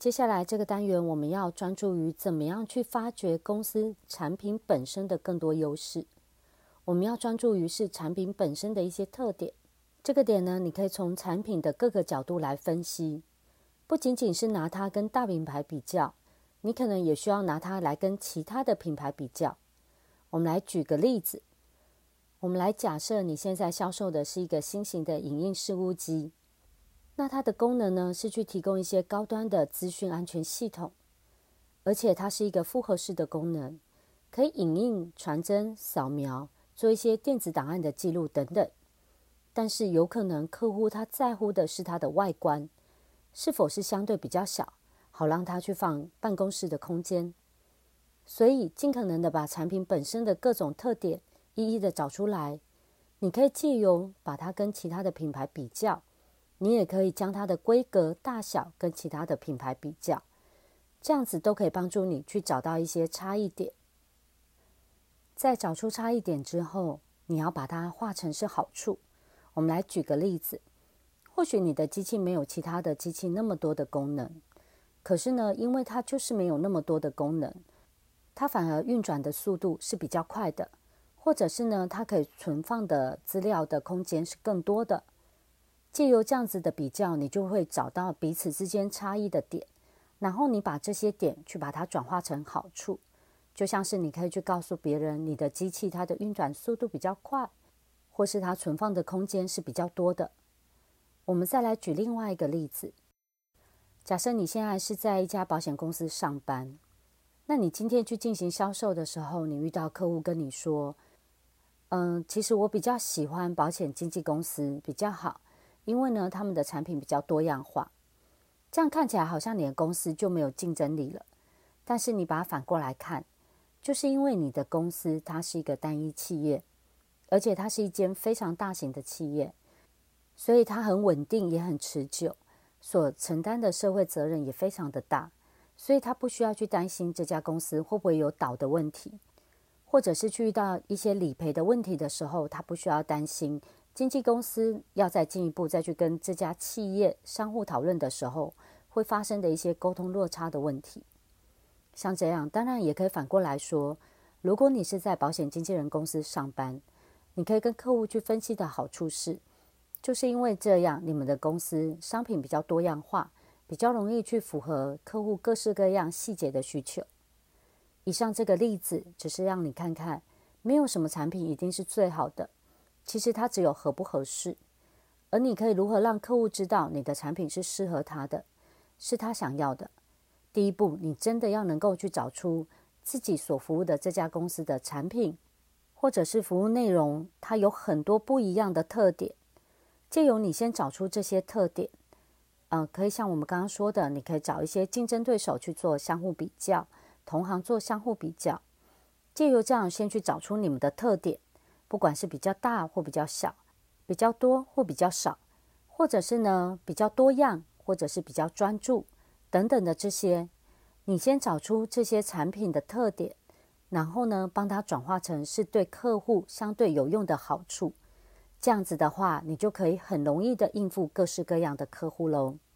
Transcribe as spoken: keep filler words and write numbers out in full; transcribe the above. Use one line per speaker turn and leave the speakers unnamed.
接下来这个单元我们要专注于怎么样去发掘公司产品本身的更多优势。我们要专注于是产品本身的一些特点。这个点呢，你可以从产品的各个角度来分析，不仅仅是拿它跟大品牌比较，你可能也需要拿它来跟其他的品牌比较。我们来举个例子，我们来假设你现在销售的是一个新型的影印事务机，那它的功能呢是去提供一些高端的资讯安全系统，而且它是一个复合式的功能，可以影印、传真、扫描，做一些电子档案的记录等等。但是有可能客户他在乎的是它的外观是否是相对比较小，好让他去放办公室的空间。所以尽可能的把产品本身的各种特点一一的找出来。你可以借由把它跟其他的品牌比较，你也可以将它的规格大小跟其他的品牌比较，这样子都可以帮助你去找到一些差异点。在找出差异点之后，你要把它化成是好处。我们来举个例子，或许你的机器没有其他的机器那么多的功能，可是呢，因为它就是没有那么多的功能，它反而运转的速度是比较快的，或者是呢，它可以存放的资料的空间是更多的。借由这样子的比较，你就会找到彼此之间差异的点，然后你把这些点去把它转化成好处。就像是你可以去告诉别人，你的机器它的运转速度比较快，或是它存放的空间是比较多的。我们再来举另外一个例子，假设你现在是在一家保险公司上班，那你今天去进行销售的时候，你遇到客户跟你说，嗯，其实我比较喜欢保险经纪公司比较好，因为呢，他们的产品比较多样化。这样看起来好像你的公司就没有竞争力了。但是你把它反过来看，就是因为你的公司它是一个单一企业，而且它是一间非常大型的企业，所以它很稳定也很持久，所承担的社会责任也非常的大，所以它不需要去担心这家公司会不会有倒的问题，或者是去遇到一些理赔的问题的时候，它不需要担心经纪公司要再进一步再去跟这家企业商户讨论的时候会发生的一些沟通落差的问题。像这样，当然也可以反过来说，如果你是在保险经纪人公司上班，你可以跟客户去分析的好处是，就是因为这样，你们的公司商品比较多样化，比较容易去符合客户各式各样细节的需求。以上这个例子只是让你看看，没有什么产品一定是最好的，其实它只有合不合适，而你可以如何让客户知道你的产品是适合他的，是他想要的。第一步，你真的要能够去找出自己所服务的这家公司的产品，或者是服务内容，它有很多不一样的特点。借由你先找出这些特点，呃，可以像我们刚刚说的，你可以找一些竞争对手去做相互比较，同行做相互比较。借由这样先去找出你们的特点，不管是比较大或比较小，比较多或比较少，或者是呢比较多样，或者是比较专注等等的这些，你先找出这些产品的特点，然后呢帮它转化成是对客户相对有用的好处。这样子的话，你就可以很容易的应付各式各样的客户咯。